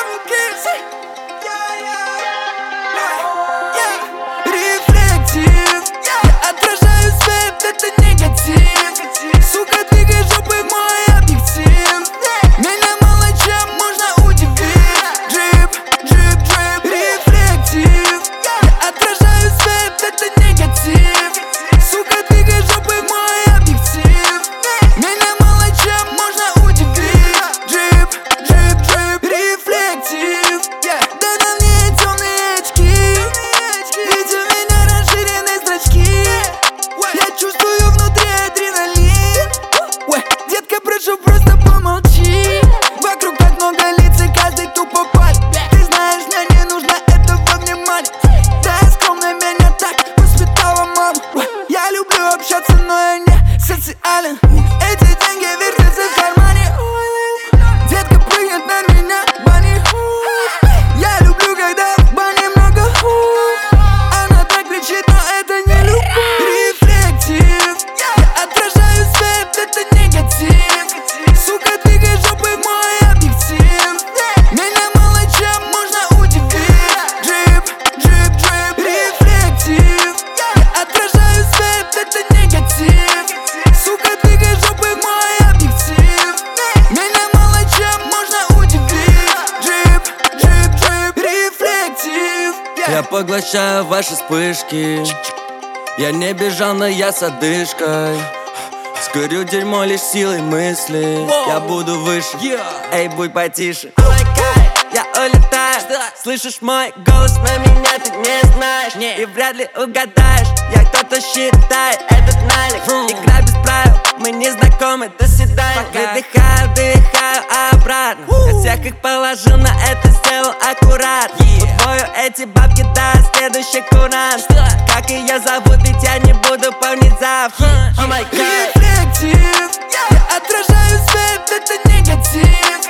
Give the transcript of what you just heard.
Рефлектив, я отражаю свет, это негатив. Сука, двигай жопой в мой объектив. Меня мало чем можно удивить. Джип, джип, джип. Рефлектив, я отражаю свет, это негатив. Сука, двигай жопой в мой объектив. Меня мало чем можно удивить. Джип, джип, джип. Рефлектив, да на мне темные очки. Ведь у меня расширены зрачки. Я чувствую внутри адреналин. Детка, прошу, просто помолчи. Вокруг так много лиц и каждый тупо палит. Ты знаешь, мне не нужно этого внимания. Да, я скромно, меня так воспитала мама. Я люблю общаться, но я не социален. Эти деньги вертятся в кармане. Детка прыгнет на меня, бани. Я люблю, когда в бане много. Она так кричит, но это не любовь. Рефлектив, я отражаю свет, это негатив. Сука, двигай жопой в мой объектив. Меня мало чем можно удивить. Джип, джип, джип. Рефлектив, я отражаю свет, это негатив. Сука, двигай жопой в мой объектив. Меня мало чем можно удивить. Джип, джип, джип. Рефлектив. Я поглощаю ваши вспышки. Я не бежал, но я с одышкой. Скурю дерьмо лишь силой мысли. Я буду выше, эй, будь потише. Я улетаю, слышишь мой голос, но меня ты не знаешь. И вряд ли угадаешь, я кто-то считает этот налик. Игра без правил, мы не знакомы, до свидания. Выдыхаю, вдыхаю обратно. Я всех их положил, на это сделал аккуратно. Удвою эти бабки до следующий курант. Как ее зовут, ведь я не буду помнить завтра. Рефлектив, я отражаю свет, это негатив.